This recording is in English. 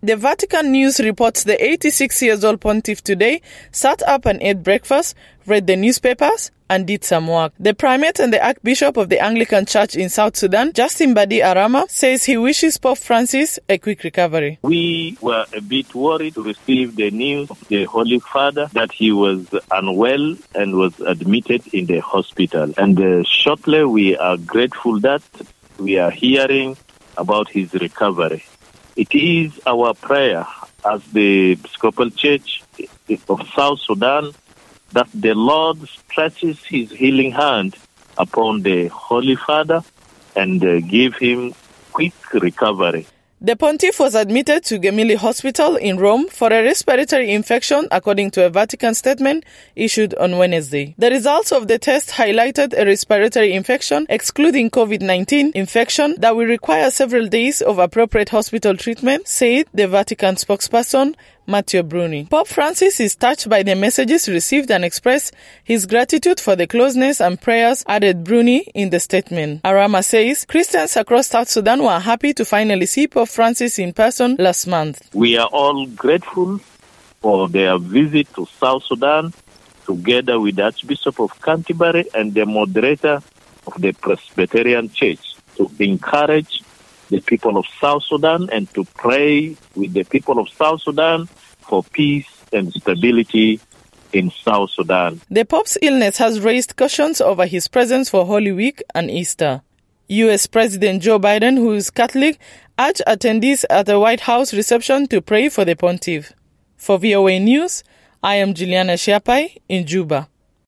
The Vatican News reports the 86-year-old pontiff today sat up and ate breakfast, read the newspapers, and did some work. The primate and the Archbishop of the Anglican Church in South Sudan, Justin Badi Arama, says he wishes Pope Francis a quick recovery. We were a bit worried to receive the news of the Holy Father that he was unwell and was admitted in the hospital. And shortly we are grateful that we are hearing about his recovery. It is our prayer as the Episcopal Church of South Sudan that the Lord stretches his healing hand upon the Holy Father and give him quick recovery. The pontiff was admitted to Gemelli Hospital in Rome for a respiratory infection, according to a Vatican statement issued on Wednesday. The results of the test highlighted a respiratory infection, excluding COVID-19 infection, that will require several days of appropriate hospital treatment, said the Vatican spokesperson, Matteo Bruni. Pope Francis is touched by the messages received and expressed his gratitude for the closeness and prayers, added Bruni in the statement. Arama says Christians across South Sudan were happy to finally see Pope Francis in person last month. We are all grateful for their visit to South Sudan, together with the Archbishop of Canterbury and the moderator of the Presbyterian Church, to encourage the people of South Sudan and to pray with the people of South Sudan for peace and stability in South Sudan. The Pope's illness has raised cautions over his presence for Holy Week and Easter. U.S. President Joe Biden, who is Catholic, urged attendees at the White House reception to pray for the pontiff. For VOA News, I am Juliana Shiapai in Juba.